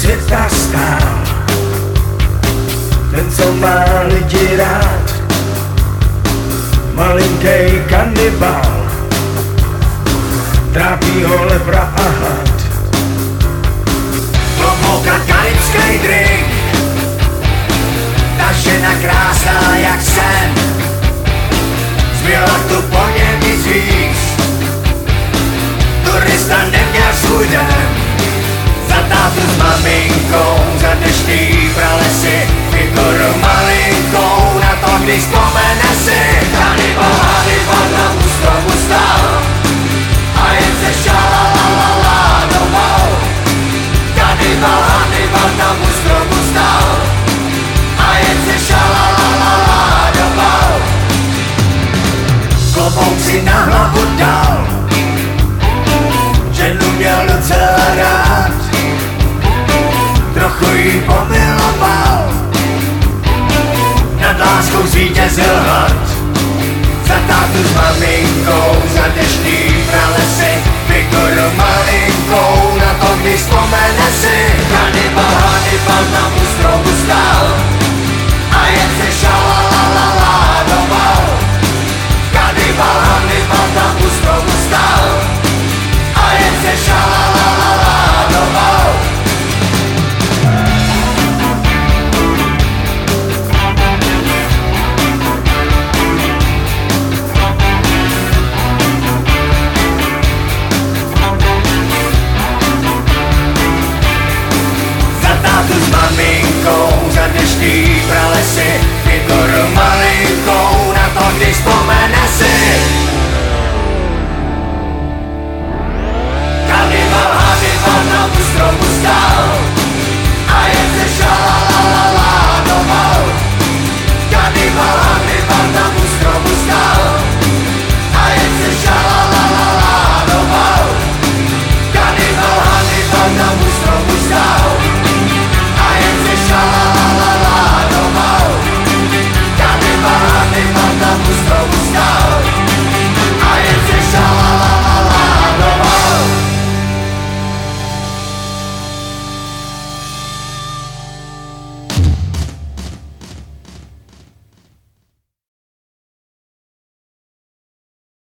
světa stál, ten, co má lidi rád, malinký kanibál, trápí ho lepra a hlad. Klobouka karibský drink, ta žena krásná jak sen, zbyla tu po něm nic víc, turista neměl svůj den. Za tátu s maminkou, za deští pralesy, figuru malinkou, na to, když vzpomene si. Hannibal, Hannibal na ústromu stál a jen se šalalalala domů. Hannibal, Hannibal na ústromu stál a jen se šalalalala domů. Klobouk si na hlavu dal, ženu měl docela rád, trochu jí pomiloval, nad láskou zvítězil hlad. Za tátu s maminkou, za deští pralesy, figuru malinkou, na to, když vzpomene si. Hannibal, Hannibal na ústromu stál a jen se šalalalala domů. Hannibal, Hannibal na ústromu stál a jen se šalalalala domů. S maminkou, za deští pralesy, figuru malinkou, na to, když vzpomene si.